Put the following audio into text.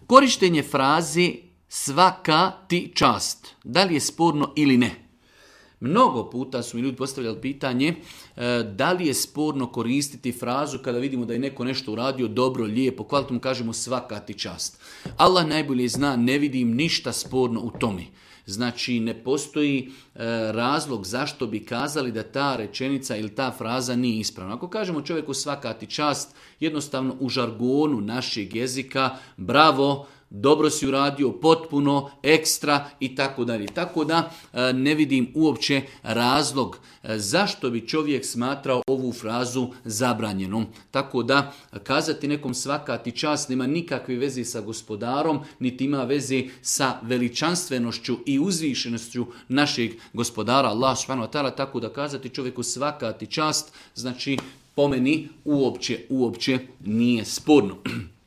Korištenje fraze svaka ti čast. Da li je sporno ili ne? Mnogo puta su mi ljudi postavljali pitanje da li je sporno koristiti frazu kada vidimo da je neko nešto uradio dobro, lijepo, kvalitetno, kažemo svaka ti čast. Allah najbolje zna, ne vidim ništa sporno u tome. Znači ne postoji razlog zašto bi kazali da ta rečenica ili ta fraza nije ispravna. Ako kažemo čovjeku svaka ti čast, jednostavno u žargonu našeg jezika, bravo, dobro si uradio, potpuno, ekstra i tako dalje. Tako da ne vidim uopće razlog zašto bi čovjek smatrao ovu frazu zabranjenom. Tako da kazati nekom svaka ti čast nema nikakve veze sa gospodarom, niti ima veze sa veličanstvenošću i uzvišenošću našeg gospodara Allah subhanahu wa ta'ala. Tako da kazati čovjeku svaka ti čast, znači po meni uopće nije sporno.